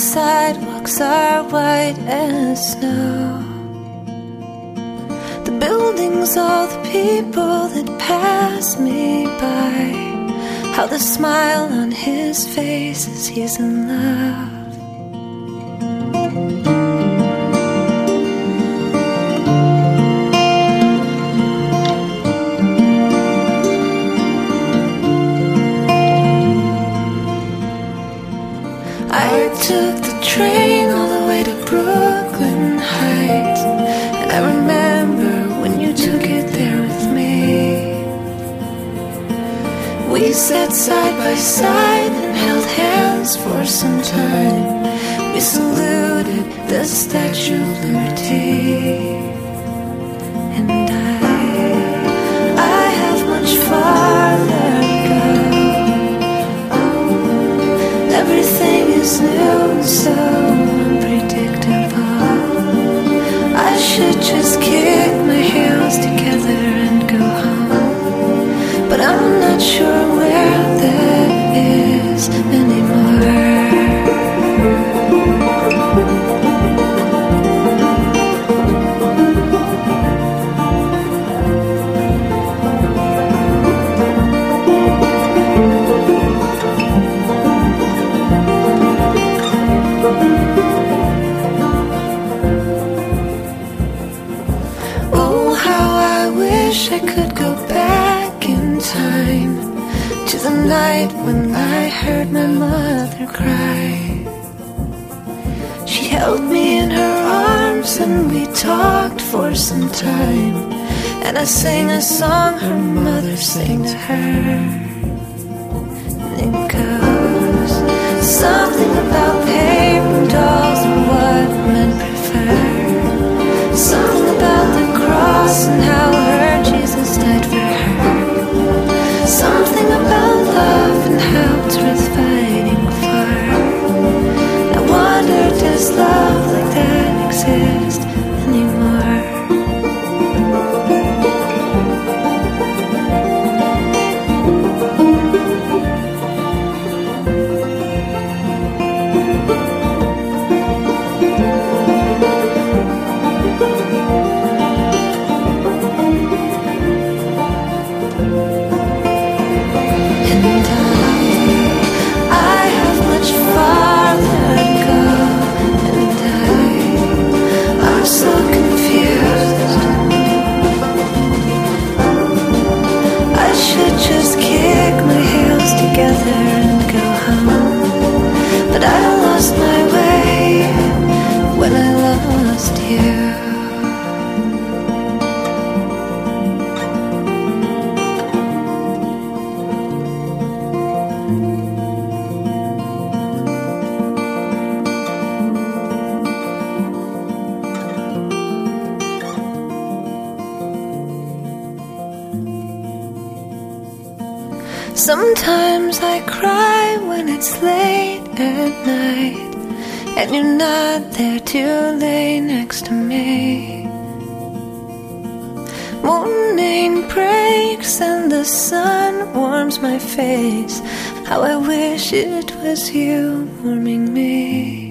sidewalks are white as snow. The buildings, all the people that pass me by, how the smile on his face as he's in love. I took the train all the way to Brooklyn Heights, and I remember when you took it there with me. We sat side by side and held hands for some time. We saluted the Statue of Liberty. And I have much farther to go. Everything is new, so unpredictable. I should just kick my heels together and go home, but I'm not sure where that is anymore. I could go back in time to the night when I heard my mother cry. She held me in her arms and we talked for some time, and I sang a song her mother sang to her. And it goes something about paper dolls and what men prefer, something about the cross and how her Jesus died for her, something about love and how it's worth fighting for. I wonder, does love like that exist anymore? And go home, but I lost my way when I lost you. Sometimes I cry when it's late at night and you're not there to lay next to me. Morning breaks and the sun warms my face. How I wish it was you warming me.